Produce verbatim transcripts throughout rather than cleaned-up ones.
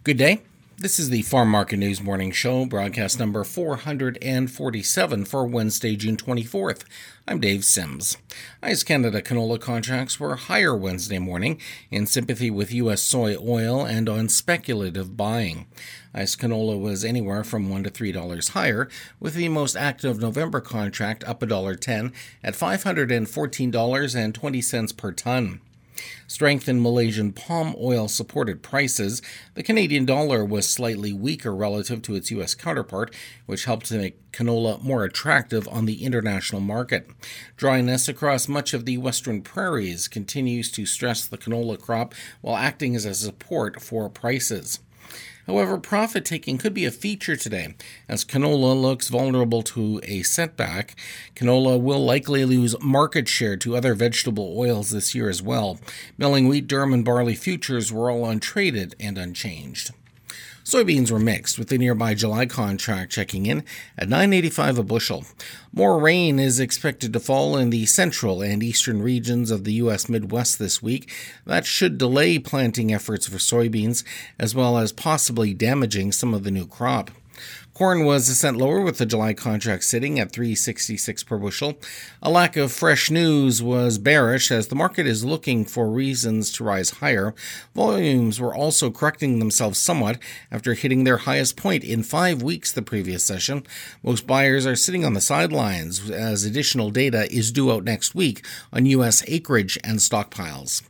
Good day. This is the Farm Market News Morning Show, broadcast number four hundred forty-seven for Wednesday, June twenty-fourth. I'm Dave Sims. I C E Canada canola contracts were higher Wednesday morning in sympathy with U S soy oil and on speculative buying. I C E canola was anywhere from one to three dollars higher, with the most active November contract up one dollar ten at five hundred fourteen dollars and twenty cents per ton. Strength in Malaysian palm oil supported prices. The Canadian dollar was slightly weaker relative to its U S counterpart, which helped to make canola more attractive on the international market. Dryness across much of the western prairies continues to stress the canola crop while acting as a support for prices. However, profit-taking could be a feature today, as canola looks vulnerable to a setback. Canola will likely lose market share to other vegetable oils this year as well. Milling wheat, durum, and barley futures were all untraded and unchanged. Soybeans were mixed, with the nearby July contract checking in at nine eighty-five a bushel. More rain is expected to fall in the central and eastern regions of the U S Midwest this week. That should delay planting efforts for soybeans, as well as possibly damaging some of the new crop. Corn was a cent lower, with the July contract sitting at three sixty-six per bushel. A lack of fresh news was bearish, as the market is looking for reasons to rise higher. Volumes were also correcting themselves somewhat after hitting their highest point in five weeks the previous session. Most buyers are sitting on the sidelines, as additional data is due out next week on U S acreage and stockpiles.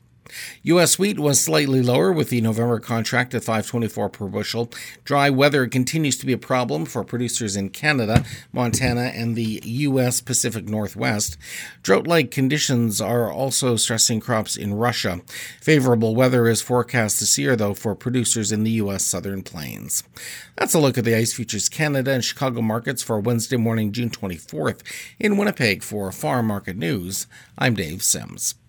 U S wheat was slightly lower, with the November contract at five twenty-four per bushel. Dry weather continues to be a problem for producers in Canada, Montana, and the U S Pacific Northwest. Drought-like conditions are also stressing crops in Russia. Favorable weather is forecast this year, though, for producers in the U S Southern Plains. That's a look at the I C E Futures Canada and Chicago markets for Wednesday morning, June twenty-fourth. In Winnipeg for Farm Market News, I'm Dave Sims.